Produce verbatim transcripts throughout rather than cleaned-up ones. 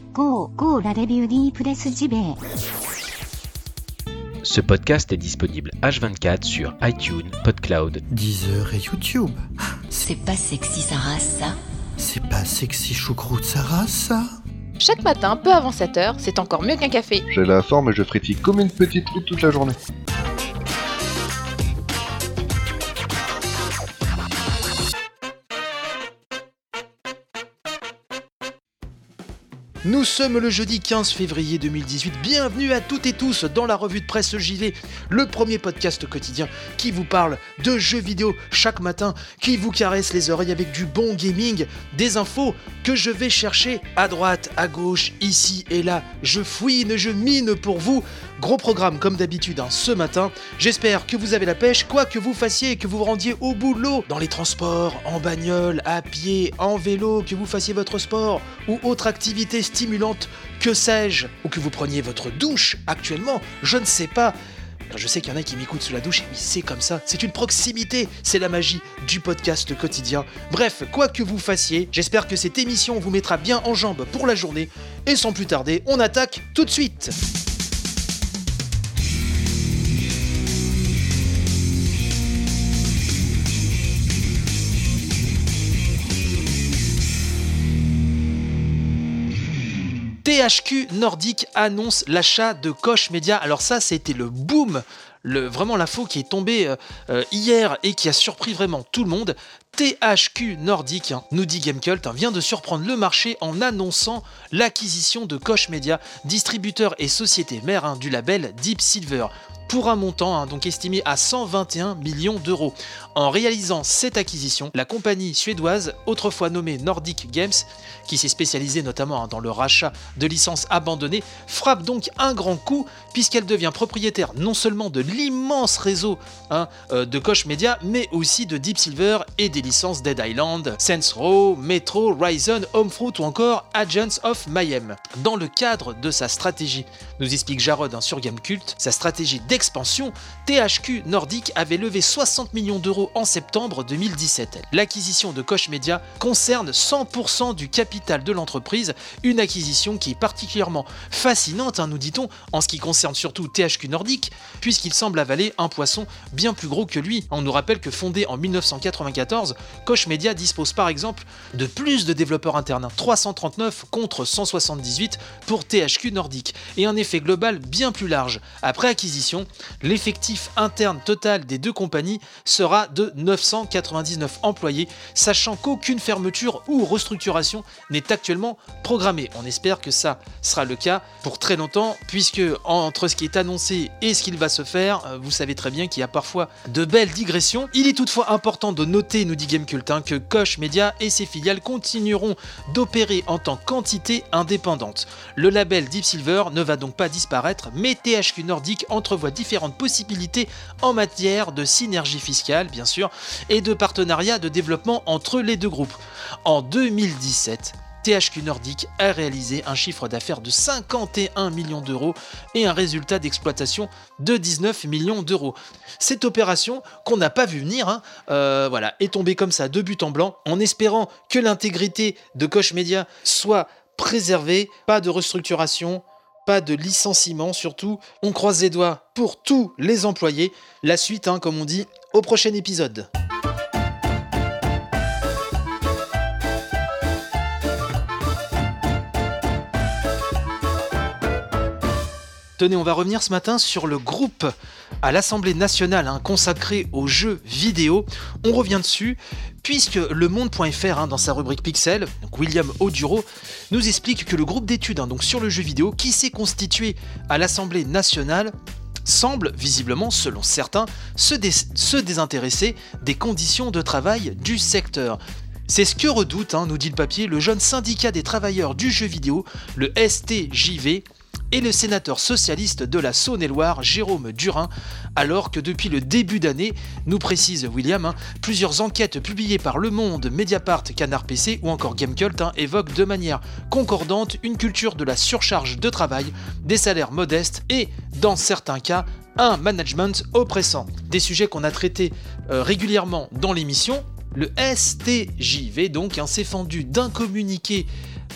Go, go, la review di Presse J B. Ce podcast est disponible H vingt-quatre sur iTunes, PodCloud, Deezer et YouTube. C'est pas sexy sa race, ça. C'est pas sexy choucroute sa race, ça. Chaque matin, peu avant sept heures, c'est encore mieux qu'un café. J'ai la forme et je frétille comme une petite truite toute la journée. Nous sommes le jeudi quinze février deux mille dix-huit, bienvenue à toutes et tous dans la revue de presse J V, le premier podcast quotidien qui vous parle de jeux vidéo chaque matin, qui vous caresse les oreilles avec du bon gaming, des infos que je vais chercher à droite, à gauche, ici et là, je fouine, je mine pour vous. Gros programme comme d'habitude hein, ce matin, j'espère que vous avez la pêche, quoi que vous fassiez, que vous vous rendiez au boulot, dans les transports, en bagnole, à pied, en vélo, que vous fassiez votre sport ou autre activité stimulante, que sais-je, ou que vous preniez votre douche actuellement, je ne sais pas. Je sais qu'il y en a qui m'écoutent sous la douche, et oui, c'est comme ça, c'est une proximité, c'est la magie du podcast quotidien. Bref, quoi que vous fassiez, j'espère que cette émission vous mettra bien en jambes pour la journée, et sans plus tarder, on attaque tout de suite. T H Q Nordic annonce l'achat de Koch Media. Alors ça, c'était le boom, le, vraiment l'info qui est tombée euh, hier et qui a surpris vraiment tout le monde. T H Q Nordic, hein, nous dit Gamecult, hein, vient de surprendre le marché en annonçant l'acquisition de Koch Media, distributeur et société mère hein, du label Deep Silver, pour un montant hein, donc estimé à cent vingt et un millions d'euros. En réalisant cette acquisition, la compagnie suédoise, autrefois nommée Nordic Games, qui s'est spécialisée notamment hein, dans le rachat de licences abandonnées, frappe donc un grand coup puisqu'elle devient propriétaire non seulement de l'immense réseau hein, euh, de Koch Media, mais aussi de Deep Silver et des licences Dead Island, Saints Row, Metro, Horizon, Homefront ou encore Agents of Mayhem. Dans le cadre de sa stratégie, nous explique Jarod hein, sur Gamecult, sa stratégie d'expansion, T H Q Nordic avait levé soixante millions d'euros en septembre deux mille dix-sept. L'acquisition de Koch Media concerne cent pour cent du capital de l'entreprise, une acquisition qui est particulièrement fascinante, hein, nous dit-on, en ce qui concerne surtout T H Q Nordic, puisqu'il semble avaler un poisson bien plus gros que lui. On nous rappelle que fondé en mille neuf cent quatre-vingt-quatorze, Koch Media dispose par exemple de plus de développeurs internes, trois cent trente-neuf contre cent soixante-dix-huit pour T H Q Nordic, et un effet global bien plus large. Après acquisition, l'effectif interne total des deux compagnies sera de neuf cent quatre-vingt-dix-neuf employés, sachant qu'aucune fermeture ou restructuration n'est actuellement programmée. On espère que ça sera le cas pour très longtemps, puisque entre ce qui est annoncé et ce qu'il va se faire, vous savez très bien qu'il y a parfois de belles digressions. Il est toutefois important de noter, nous dit Gamecult, hein, que Koch Media et ses filiales continueront d'opérer en tant qu'entité indépendante. Le label Deep Silver ne va donc pas disparaître, mais T H Q Nordic entrevoit différentes possibilités en matière de synergie fiscale, bien sûr, et de partenariat de développement entre les deux groupes. En deux mille dix-sept, T H Q Nordic a réalisé un chiffre d'affaires de cinquante et un millions d'euros et un résultat d'exploitation de dix-neuf millions d'euros. Cette opération, qu'on n'a pas vu venir, hein, euh, voilà, est tombée comme ça de but en blanc, en espérant que l'intégrité de Koch Media soit préservée, pas de restructuration, pas de licenciement surtout. On croise les doigts pour tous les employés. La suite, hein, comme on dit, au prochain épisode. Tenez, on va revenir ce matin sur le groupe à l'Assemblée nationale hein, consacré aux jeux vidéo. On revient dessus, puisque le monde point f r, hein, dans sa rubrique Pixel, donc William Oduro, nous explique que le groupe d'études hein, donc sur le jeu vidéo qui s'est constitué à l'Assemblée nationale semble, visiblement, selon certains, se, dé- se désintéresser des conditions de travail du secteur. C'est ce que redoute, hein, nous dit le papier, le jeune syndicat des travailleurs du jeu vidéo, le S T J V, et le sénateur socialiste de la Saône-et-Loire, Jérôme Durin, alors que depuis le début d'année, nous précise William, hein, plusieurs enquêtes publiées par Le Monde, Mediapart, Canard P C ou encore Gamecult hein, évoquent de manière concordante une culture de la surcharge de travail, des salaires modestes et, dans certains cas, un management oppressant. Des sujets qu'on a traités euh, régulièrement dans l'émission. Le S T J V donc hein, s'est fendu d'un communiqué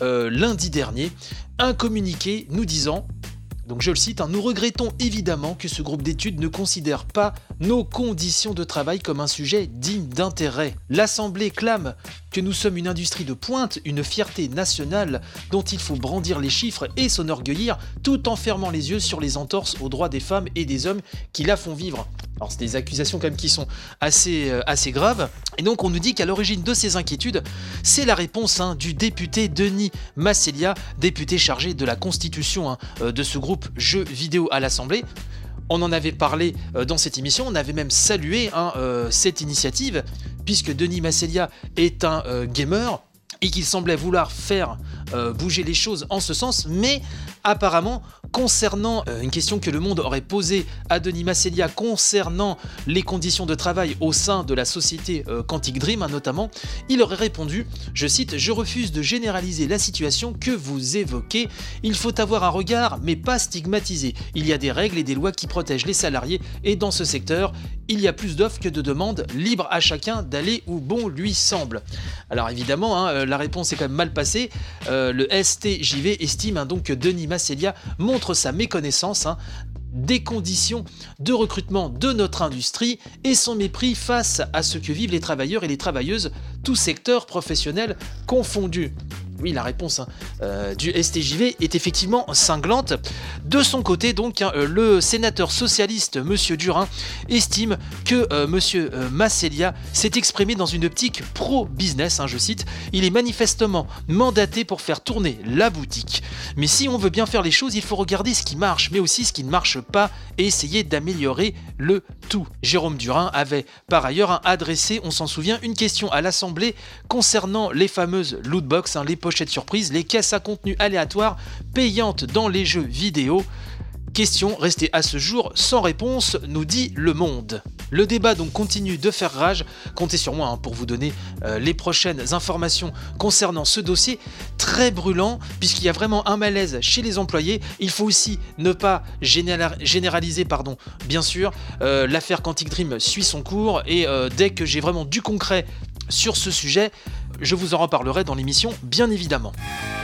euh, lundi dernier un communiqué nous disant, donc je le cite, hein, « Nous regrettons évidemment que ce groupe d'études ne considère pas nos conditions de travail comme un sujet digne d'intérêt. L'Assemblée clame que nous sommes une industrie de pointe, une fierté nationale dont il faut brandir les chiffres et s'enorgueillir tout en fermant les yeux sur les entorses aux droits des femmes et des hommes qui la font vivre. » Alors c'est des accusations quand même qui sont assez, euh, assez graves. Et donc on nous dit qu'à l'origine de ces inquiétudes, c'est la réponse hein, du député Denis Massélia, député chargé de la constitution hein, euh, de ce groupe Jeux vidéo à l'Assemblée. On en avait parlé euh, dans cette émission, on avait même salué hein, euh, cette initiative, puisque Denis Massélia est un euh, gamer et qu'il semblait vouloir faire euh, bouger les choses en ce sens, mais apparemment, concernant euh, une question que Le Monde aurait posée à Denis Massélia concernant les conditions de travail au sein de la société euh, Quantic Dream hein, notamment, il aurait répondu, je cite, « Je refuse de généraliser la situation que vous évoquez. Il faut avoir un regard, mais pas stigmatiser. Il y a des règles et des lois qui protègent les salariés et dans ce secteur, il y a plus d'offres que de demandes, libre à chacun d'aller où bon lui semble. » Alors évidemment, hein, la réponse est quand même mal passée. Euh, le S T J V estime hein, donc que Denis Massélia montre sa méconnaissance hein, des conditions de recrutement de notre industrie et son mépris face à ce que vivent les travailleurs et les travailleuses, tous secteurs professionnels confondus. Oui, la réponse hein, euh, du S T J V est effectivement cinglante. De son côté, donc, hein, le sénateur socialiste Monsieur Durin estime que euh, Monsieur euh, Massélia s'est exprimé dans une optique pro-business, hein, je cite. Il est manifestement mandaté pour faire tourner la boutique. Mais si on veut bien faire les choses, il faut regarder ce qui marche, mais aussi ce qui ne marche pas et essayer d'améliorer le tout. Jérôme Durin avait par ailleurs hein, adressé, on s'en souvient, une question à l'Assemblée concernant les fameuses lootbox, hein, les pochettes surprises, les caisses à contenu aléatoire payantes dans les jeux vidéo. Question restée à ce jour sans réponse, nous dit Le Monde. Le débat donc continue de faire rage. Comptez sur moi hein, pour vous donner euh, les prochaines informations concernant ce dossier très brûlant, puisqu'il y a vraiment un malaise chez les employés. Il faut aussi ne pas général- généraliser, pardon, bien sûr. Euh, l'affaire Quantic Dream suit son cours et euh, dès que j'ai vraiment du concret sur ce sujet, je vous en reparlerai dans l'émission, bien évidemment.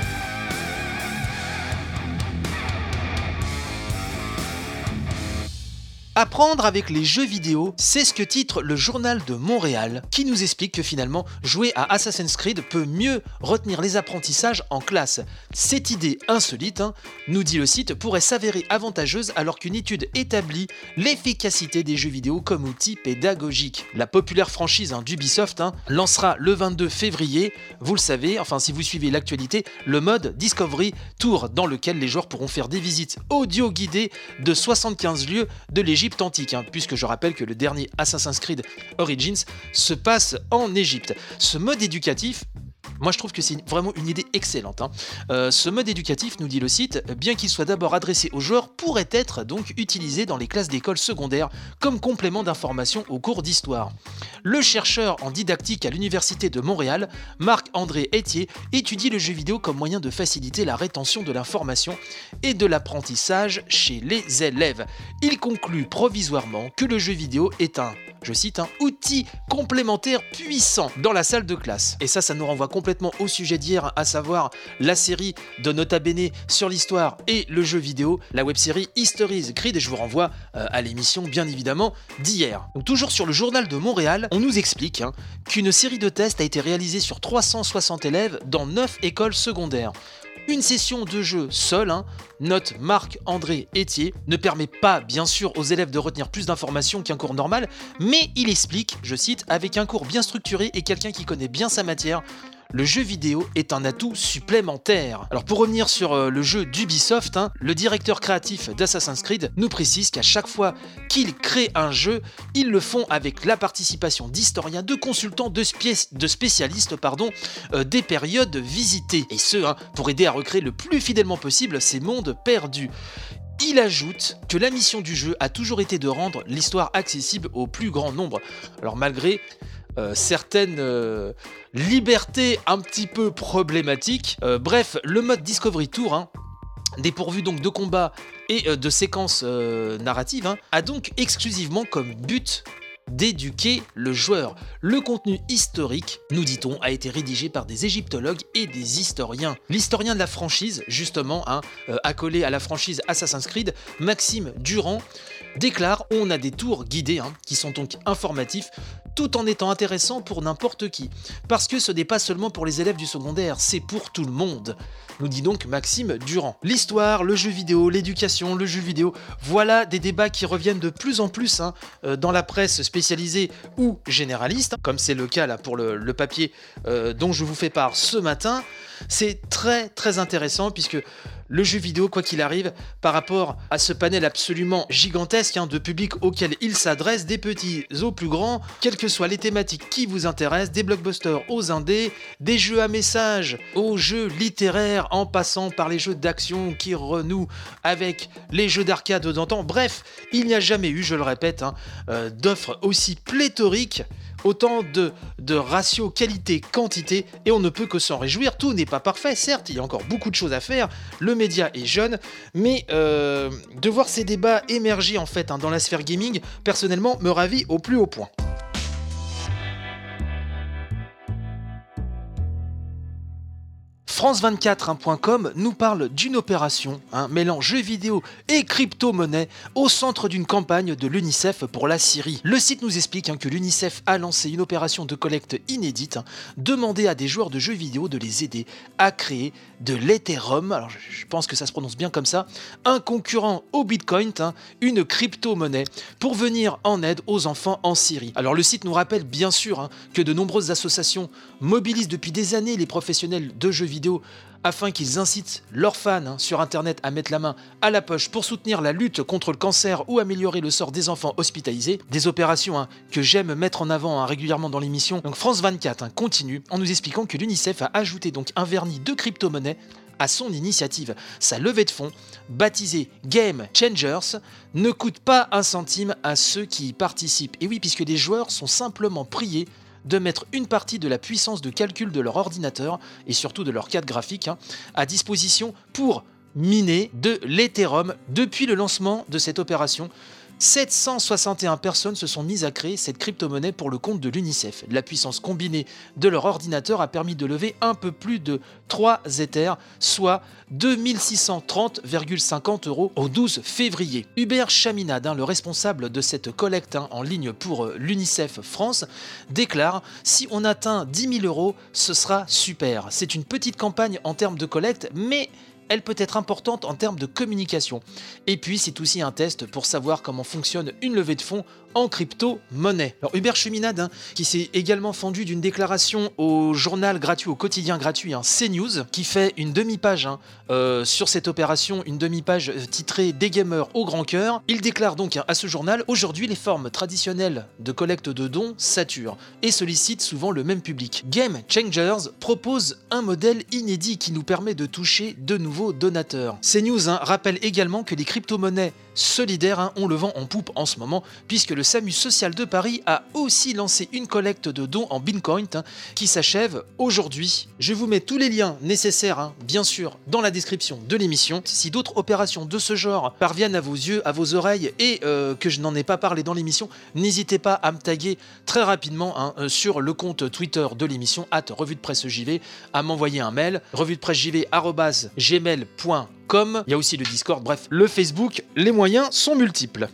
Apprendre avec les jeux vidéo, c'est ce que titre le Journal de Montréal, qui nous explique que finalement, jouer à Assassin's Creed peut mieux retenir les apprentissages en classe. Cette idée insolite, hein, nous dit le site, pourrait s'avérer avantageuse alors qu'une étude établit l'efficacité des jeux vidéo comme outil pédagogique. La populaire franchise hein, d'Ubisoft hein, lancera le vingt-deux février, vous le savez, enfin si vous suivez l'actualité, le mode Discovery Tour, dans lequel les joueurs pourront faire des visites audio guidées de soixante-quinze lieux de l'Égypte antique, hein, puisque je rappelle que le dernier Assassin's Creed Origins se passe en Égypte. Ce mode éducatif, moi je trouve que c'est vraiment une idée excellente. Hein. Euh, ce mode éducatif, nous dit le site, bien qu'il soit d'abord adressé aux joueurs, pourrait être donc utilisé dans les classes d'école secondaire comme complément d'information au cours d'histoire. Le chercheur en didactique à l'Université de Montréal, Marc-André Etier, étudie le jeu vidéo comme moyen de faciliter la rétention de l'information et de l'apprentissage chez les élèves. Il conclut provisoirement que le jeu vidéo est un, je cite, un outil complémentaire puissant dans la salle de classe. Et ça, ça nous renvoie complètement au sujet d'hier, à savoir la série de Nota Bene sur l'histoire et le jeu vidéo, la web-série History's Creed, et je vous renvoie euh, à l'émission bien évidemment d'hier. Donc toujours sur le Journal de Montréal, on nous explique hein, qu'une série de tests a été réalisée sur trois cent soixante élèves dans neuf écoles secondaires. Une session de jeu seule, hein, note Marc-André Etier, ne permet pas bien sûr aux élèves de retenir plus d'informations qu'un cours normal, mais il explique, je cite, avec un cours bien structuré et quelqu'un qui connaît bien sa matière, le jeu vidéo est un atout supplémentaire. Alors pour revenir sur euh, le jeu d'Ubisoft, hein, le directeur créatif d'Assassin's Creed nous précise qu'à chaque fois qu'ils créent un jeu, ils le font avec la participation d'historiens, de consultants, de, spé- de spécialistes pardon, euh, des périodes visitées. Et ce, hein, pour aider à recréer le plus fidèlement possible ces mondes perdus. Il ajoute que la mission du jeu a toujours été de rendre l'histoire accessible au plus grand nombre. Alors malgré euh, certaines euh, libertés un petit peu problématiques, euh, bref, le mode Discovery Tour, hein, dépourvu donc de combats et euh, de séquences euh, narratives, hein, a donc exclusivement comme but d'éduquer le joueur. Le contenu historique, nous dit-on, a été rédigé par des égyptologues et des historiens. L'historien de la franchise, justement, hein, euh, accolé à la franchise Assassin's Creed, Maxime Durand, déclare « On a des tours guidés, hein, qui sont donc informatifs, tout en étant intéressants pour n'importe qui. Parce que ce n'est pas seulement pour les élèves du secondaire, c'est pour tout le monde. » Nous dit donc Maxime Durand. L'histoire, le jeu vidéo, l'éducation, le jeu vidéo, voilà des débats qui reviennent de plus en plus hein, euh, dans la presse spécialisée ou généraliste, hein, comme c'est le cas là pour le, le papier euh, dont je vous fais part ce matin. C'est très très intéressant puisque le jeu vidéo, quoi qu'il arrive, par rapport à ce panel absolument gigantesque hein, de public auquel il s'adresse, des petits aux plus grands, quelles que soient les thématiques qui vous intéressent, des blockbusters aux indés, des jeux à message aux jeux littéraires, en passant par les jeux d'action qui renouent avec les jeux d'arcade d'antan. Bref, il n'y a jamais eu, je le répète, hein, euh, d'offres aussi pléthoriques, autant de, de ratio qualité-quantité, et on ne peut que s'en réjouir. Tout n'est pas parfait, certes, il y a encore beaucoup de choses à faire, le média est jeune, mais euh, de voir ces débats émerger en fait hein, dans la sphère gaming, personnellement, me ravit au plus haut point. France vingt-quatre point com nous parle d'une opération, hein, mêlant jeux vidéo et crypto-monnaie au centre d'une campagne de l'UNICEF pour la Syrie. Le site nous explique hein, que l'UNICEF a lancé une opération de collecte inédite, hein, demandée à des joueurs de jeux vidéo de les aider à créer de l'Ethereum, alors je pense que ça se prononce bien comme ça, un concurrent au Bitcoin, hein, une crypto-monnaie, pour venir en aide aux enfants en Syrie. Alors le site nous rappelle bien sûr hein, que de nombreuses associations mobilisent depuis des années les professionnels de jeux vidéo afin qu'ils incitent leurs fans hein, sur internet à mettre la main à la poche pour soutenir la lutte contre le cancer ou améliorer le sort des enfants hospitalisés. Des opérations hein, que j'aime mettre en avant hein, régulièrement dans l'émission. Donc France vingt-quatre hein, continue en nous expliquant que l'UNICEF a ajouté donc un vernis de crypto-monnaie à son initiative. Sa levée de fonds, baptisée Game Changers, ne coûte pas un centime à ceux qui y participent. Et oui, puisque les joueurs sont simplement priés de mettre une partie de la puissance de calcul de leur ordinateur et surtout de leur carte graphique hein, à disposition pour miner de l'Ethereum. Depuis le lancement de cette opération, sept cent soixante et un personnes se sont mises à créer cette crypto-monnaie pour le compte de l'UNICEF. La puissance combinée de leur ordinateur a permis de lever un peu plus de trois Ethers, soit deux mille six cent trente virgule cinquante euros au douze février. Hubert Chaminade, hein, le responsable de cette collecte hein, en ligne pour euh, l'UNICEF France, déclare « Si on atteint dix mille euros, ce sera super. C'est une petite campagne en termes de collecte, mais elle peut être importante en termes de communication. Et puis, c'est aussi un test pour savoir comment fonctionne une levée de fonds en crypto-monnaie. » Alors, Hubert Cheminade, hein, qui s'est également fendu d'une déclaration au journal gratuit, au quotidien gratuit, hein, CNews, qui fait une demi-page hein, euh, sur cette opération, une demi-page titrée « Des gamers au grand cœur ». Il déclare donc hein, à ce journal « Aujourd'hui, les formes traditionnelles de collecte de dons saturent et sollicitent souvent le même public. Game Changers propose un modèle inédit qui nous permet de toucher de nouveaux donateurs. » CNews hein, rappelle également que les crypto-monnaies solidaires hein, ont le vent en poupe en ce moment, puisque le SAMU social de Paris a aussi lancé une collecte de dons en Bitcoin hein, qui s'achève aujourd'hui. Je vous mets tous les liens nécessaires, hein, bien sûr, dans la description de l'émission. Si d'autres opérations de ce genre parviennent à vos yeux, à vos oreilles, et euh, que je n'en ai pas parlé dans l'émission, n'hésitez pas à me taguer très rapidement hein, euh, sur le compte Twitter de l'émission, arobase revue de presse J V, à m'envoyer un mail, revue de presse J V arobase gmail point com. Il y a aussi le Discord, bref, le Facebook, les moyens sont multiples.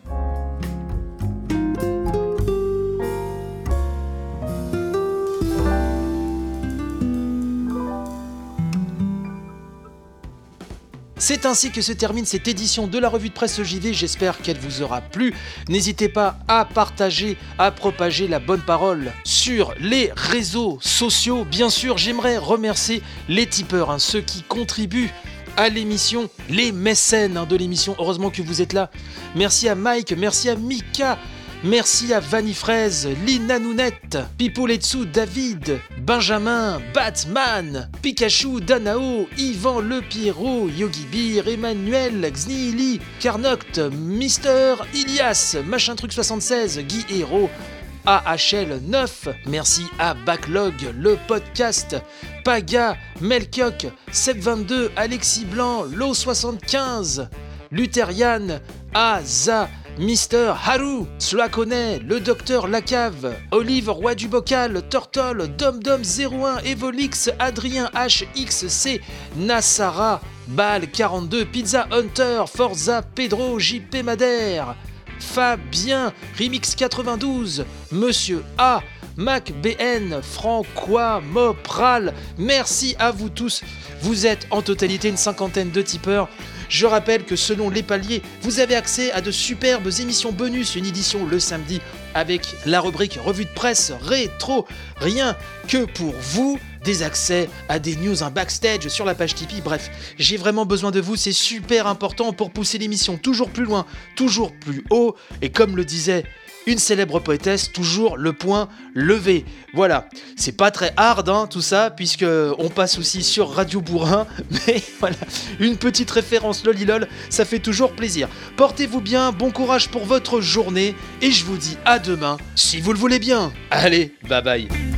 C'est ainsi que se termine cette édition de la revue de presse J V, j'espère qu'elle vous aura plu. N'hésitez pas à partager, à propager la bonne parole sur les réseaux sociaux. Bien sûr, j'aimerais remercier les tipeurs, hein, ceux qui contribuent à l'émission, les mécènes hein, de l'émission, heureusement que vous êtes là. Merci à Mike, merci à Mika, merci à Vanifraise, Lina Nounette, Pipoletsu, David, Benjamin, Batman, Pikachu, Danao, Yvan Le Pierrot, Yogi Beer, Emmanuel, Xnili, Carnoct, Mister Ilias, Machin Truc soixante-seize, Guy Hérault, A H L neuf, merci à Backlog, le podcast, Paga, Melkioc, Seb vingt-deux, Alexis Blanc, Lo soixante-quinze, Lutherian, Aza, Mister Haru, cela connaît, le docteur Lacave, Olive Roi du Bocal, Turtle, DomDom zéro un, Evolix, Adrien H X C, Nassara, Bal quarante-deux, Pizza Hunter, Forza, Pedro, J P Madère, Fabien, Remix quatre-vingt-douze, Monsieur A, Mac B N, Francois, Mopral, merci à vous tous. Vous êtes en totalité une cinquantaine de tipeurs. Je rappelle que selon les paliers, vous avez accès à de superbes émissions bonus, une édition le samedi avec la rubrique revue de presse rétro, rien que pour vous, des accès à des news, un backstage sur la page Tipeee, bref, j'ai vraiment besoin de vous, c'est super important pour pousser l'émission toujours plus loin, toujours plus haut, et comme le disait une célèbre poétesse, toujours le point levé. Voilà, c'est pas très hard hein, tout ça, puisque on passe aussi sur Radio Bourrin, mais voilà, une petite référence lolilol, ça fait toujours plaisir. Portez-vous bien, bon courage pour votre journée, et je vous dis à demain, si vous le voulez bien. Allez, bye bye.